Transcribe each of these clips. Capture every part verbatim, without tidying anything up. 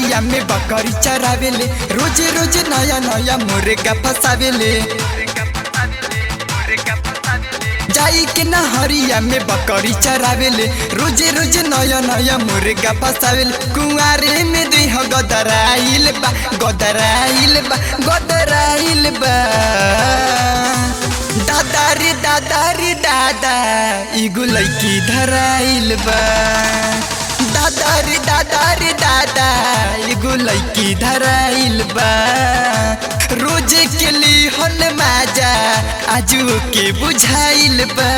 हरिया में बकरी चरावेले, रोज रोज नया नया मुर्गा फसावेले। जाई के न हरिया में बकरी चरावेले, रोज रोज नया नया मुर्गा फसावेले। कुंवारे में देह गदराइल बा गदराइल बा गदराइल बा। दादा रे दादा रे दादा एगो लड़की धराइल बा। दादा रे दादा रे दादा एगो लड़की धराइल बा। रोज के लिए हल माजा आजू के बुझाइल बा।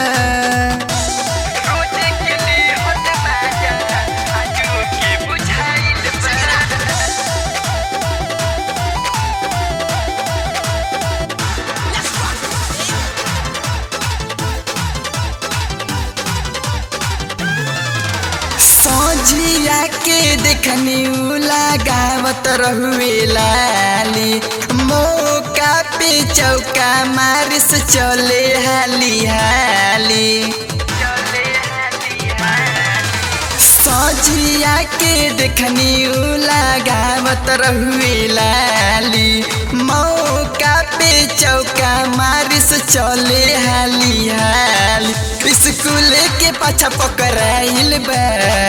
रोज के लिए हल माजा आजू के बुझाइल बा। सजिया के देखनी लगावत रहुए लाली, मौका पे चौका मारिस चले हाली हाली। सजिया के देखनी लगावत रहुए लाली, मौका पे चौका मारिस चले हाली हाली। स्कूल के पाछा पकड़ाइल बा।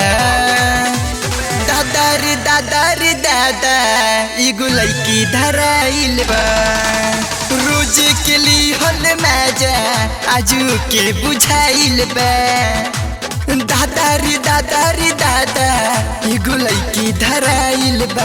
दादा रे दादा रे दादा एगो लड़की धराइल बा। रोज के लिए हल माजा आजू के बुझाइल बा। दादा रे दादा रे दादा एगो लड़की धराइल बा।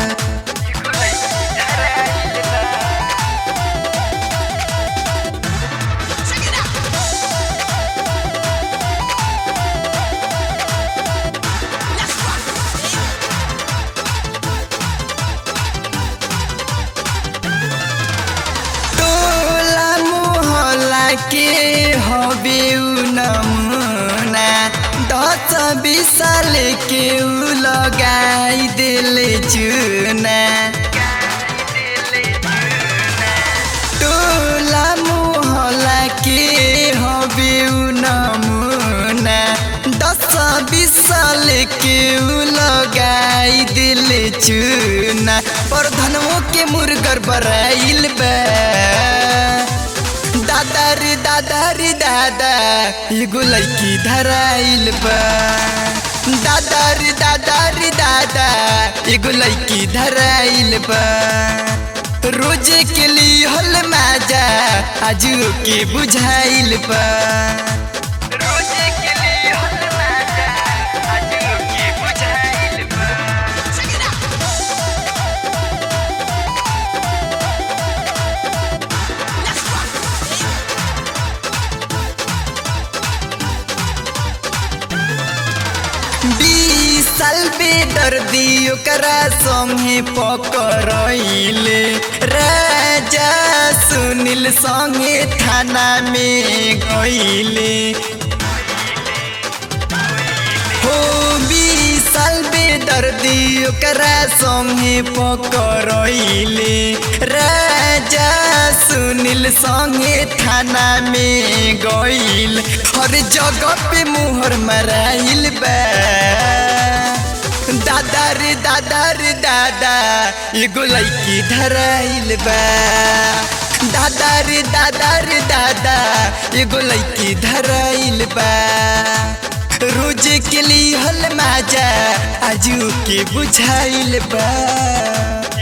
के हबे नमूना दस बीस साल के उ लगाई दिले चूना। टोला मोहल्ला के हबे नमूना दस बीस साल के उ लगाई दिले चूना। प्रधानों के मुर्गर बराइल बा। दादा रे दादा रे दादा एगो लड़की धराइल बा। दादा रे दादा रे दादा एगो लड़की धराइल बा। रोज के लिए हल माजा आजू के बुझाइल बा। रोज के लिए हल माजा आजू के बुझाइल बा। बीस साल बेदर्दी ओकरा संगे पकड़ाइले, राजा सुनील संगे थाना में गइले। हो बीस साल बेदर्दी ओकरा संगे पकड़ाइले, राजा सुनील संगे थाना में गइल। हर जगह पे मुहर मराइल बा। दादा रे दादा रे दादा एगो लड़की धराइल बा। दादा रे दादा रे दादा एगो लड़की धराइल बा। रोज के लिए हल माजा आजू के बुझाइल बा।